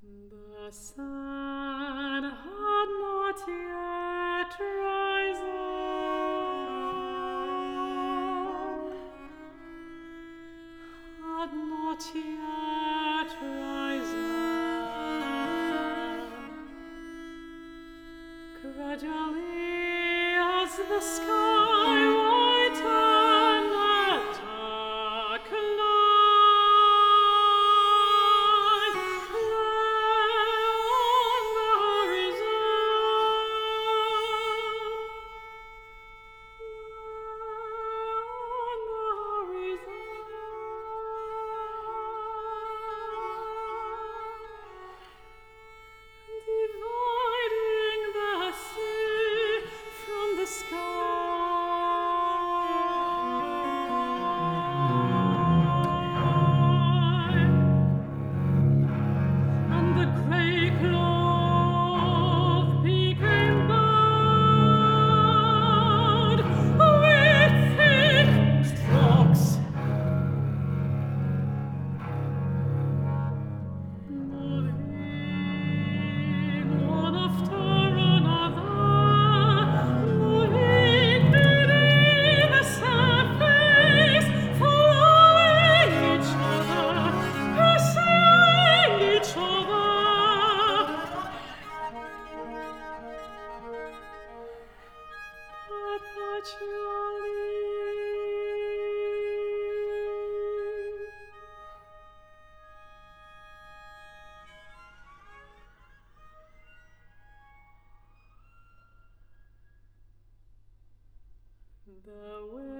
The sun had not yet risen, had not yet risen. Gradually, as the sky whitened at dark light, lay on the horizon, lay on the horizon, dividing the sea from the sky, and the grey cloth became bowed with thick strokes, moving one after another, moving beneath the surface, following each other, pursuing each other, perpetually. The